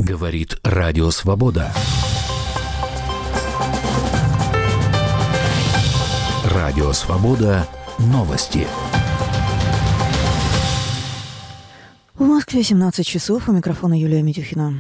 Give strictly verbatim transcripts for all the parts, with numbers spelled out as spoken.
Говорит Радио Свобода. Радио Свобода. Новости. В Москве семнадцать часов. У микрофона Юлия Митюхина.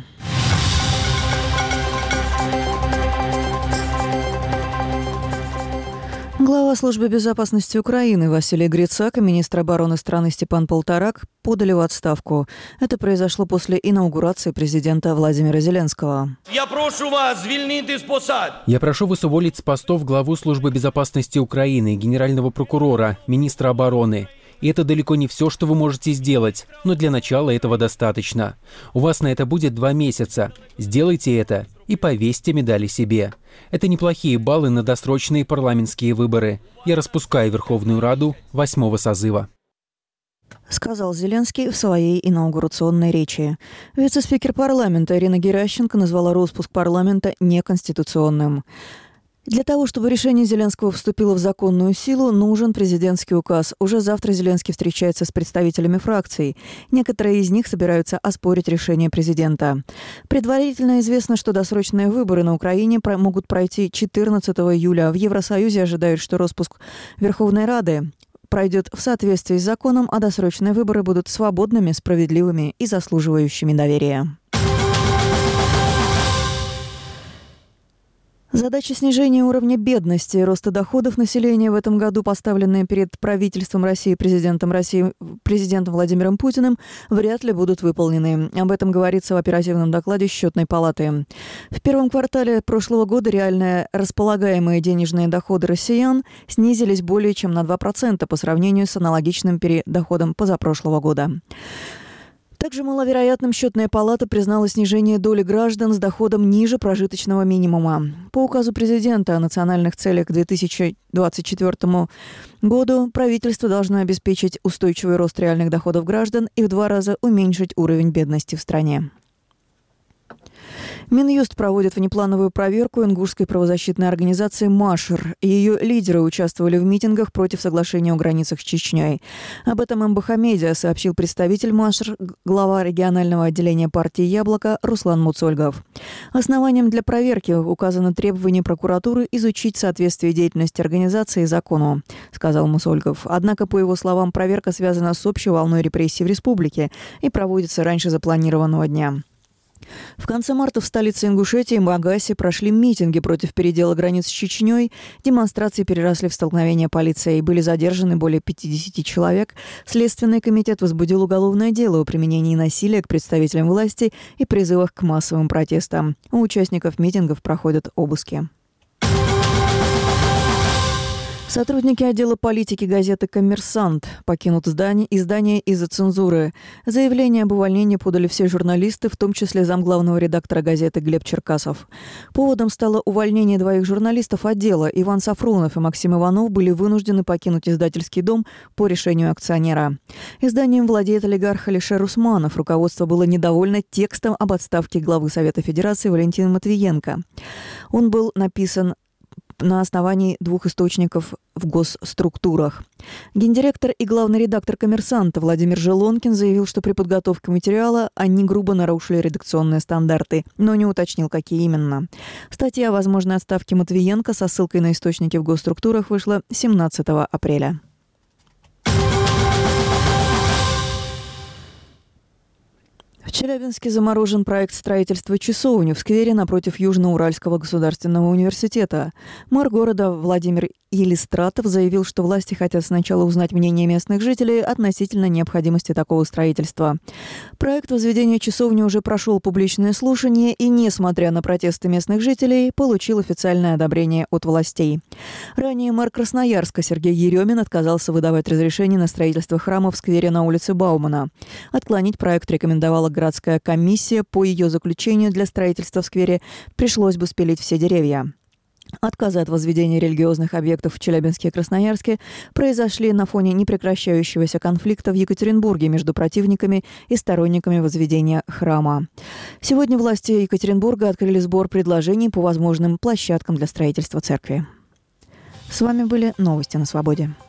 Глава службы безопасности Украины Василий Грицак и министр обороны страны Степан Полторак подали в отставку. Это произошло после инаугурации президента Владимира Зеленского. Я прошу вас звільнити з посад. Я прошу вас уволить с постов главу службы безопасности Украины, генерального прокурора, министра обороны. И это далеко не все, что вы можете сделать, но для начала этого достаточно. У вас на это будет два месяца. Сделайте это и повесьте медали себе. Это неплохие баллы на досрочные парламентские выборы. Я распускаю Верховную Раду восьмого созыва. Сказал Зеленский в своей инаугурационной речи. Вице-спикер парламента Ирина Геращенко назвала распуск парламента неконституционным. Для того, чтобы решение Зеленского вступило в законную силу, нужен президентский указ. Уже завтра Зеленский встречается с представителями фракций. Некоторые из них собираются оспорить решение президента. Предварительно известно, что досрочные выборы на Украине могут пройти четырнадцатого июля. В Евросоюзе ожидают, что распуск Верховной Рады пройдет в соответствии с законом, а досрочные выборы будут свободными, справедливыми и заслуживающими доверия. Задача снижения уровня бедности и роста доходов населения в этом году, поставленные перед правительством России и президентом России, президентом Владимиром Путиным, вряд ли будут выполнены. Об этом говорится в оперативном докладе Счетной палаты. В первом квартале прошлого года реальные располагаемые денежные доходы россиян снизились более чем на два процента по сравнению с аналогичным доходом позапрошлого года. Также маловероятным Счетная палата признала снижение доли граждан с доходом ниже прожиточного минимума. По указу президента о национальных целях к две тысячи двадцать четвёртому году правительство должно обеспечить устойчивый рост реальных доходов граждан и в два раза уменьшить уровень бедности в стране. Минюст проводит внеплановую проверку ингушской правозащитной организации «Машер». Ее лидеры участвовали в митингах против соглашения о границах с Чечней. Об этом эм бэ ха Медиа сообщил представитель «Машер», глава регионального отделения партии «Яблоко» Руслан Муцольгов. Основанием для проверки указано требование прокуратуры изучить соответствие деятельности организации закону, сказал Муцольгов. Однако, по его словам, проверка связана с общей волной репрессий в республике и проводится раньше запланированного дня. В конце марта в столице Ингушетии Магасе прошли митинги против передела границ с Чечней. Демонстрации переросли в столкновения полиции. Были задержаны более пятидесяти человек. Следственный комитет возбудил уголовное дело о применении насилия к представителям власти и призывах к массовым протестам. У участников митингов проходят обыски. Сотрудники отдела политики газеты «Коммерсант» покинут здание, издание из-за цензуры. Заявление об увольнении подали все журналисты, в том числе замглавного редактора газеты Глеб Черкасов. Поводом стало увольнение двоих журналистов отдела. Иван Сафронов и Максим Иванов были вынуждены покинуть издательский дом по решению акционера. Изданием владеет олигарх Алишер Усманов. Руководство было недовольно текстом об отставке главы Совета Федерации Валентина Матвиенко. Он был написан на основании двух источников в госструктурах. Гендиректор и главный редактор «Коммерсанта» Владимир Желонкин заявил, что при подготовке материала они грубо нарушили редакционные стандарты, но не уточнил, какие именно. Статья о возможной отставке Матвиенко со ссылкой на источники в госструктурах вышла семнадцатого апреля. В Челябинске заморожен проект строительства часовни в сквере напротив Южноуральского государственного университета. Мэр города Владимир Елистратов заявил, что власти хотят сначала узнать мнение местных жителей относительно необходимости такого строительства. Проект возведения часовни уже прошел публичное слушание и, несмотря на протесты местных жителей, получил официальное одобрение от властей. Ранее мэр Красноярска Сергей Еремин отказался выдавать разрешение на строительство храма в сквере на улице Баумана. Отклонить проект рекомендовала городская комиссия. По ее заключению, для строительства в сквере пришлось бы спилить все деревья. Отказы от возведения религиозных объектов в Челябинске и Красноярске произошли на фоне непрекращающегося конфликта в Екатеринбурге между противниками и сторонниками возведения храма. Сегодня власти Екатеринбурга открыли сбор предложений по возможным площадкам для строительства церкви. С вами были новости на Свободе.